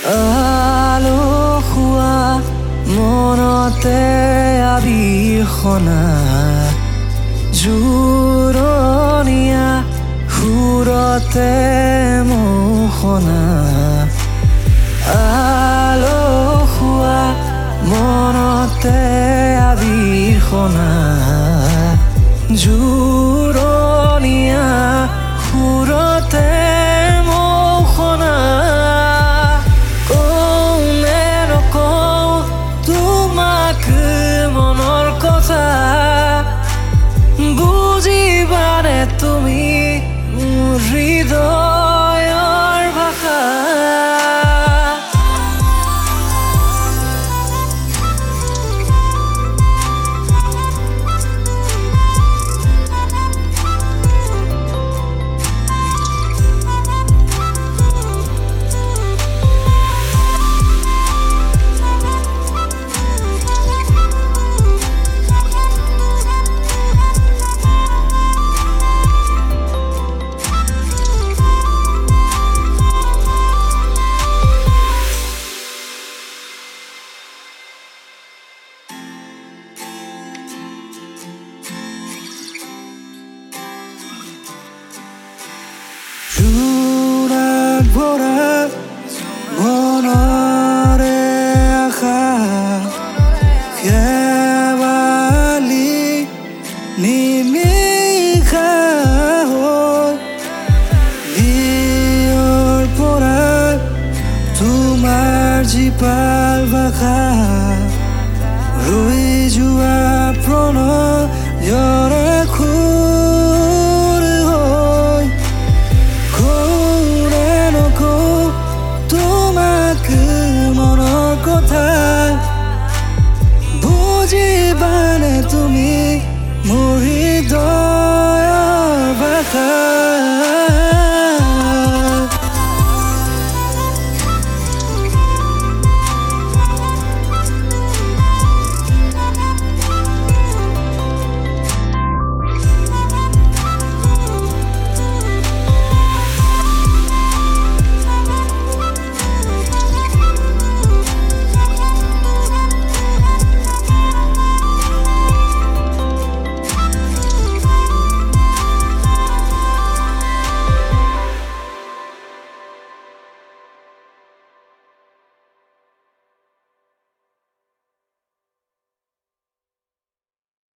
আলসুৱা মনতে আবিখনা জোৰণীয়া সুৰতে মোহনা আলসুৱা মনতে আবিখনা জোৰণীয়া সুৰতে মোহনা কোনে নকওঁ তোমাক মনৰ কথা বুজিবানে তুমি মোৰ হৃদয়ৰ ভাষা জোনাক ভৰা মনৰে আশা শেৱালি নিমিষা হৈ নিয়ৰ পৰা তোমাৰ জীপাল ভাষা ৰৈ যোৱা প্ৰণয়ৰে তোমাক মনৰ কথা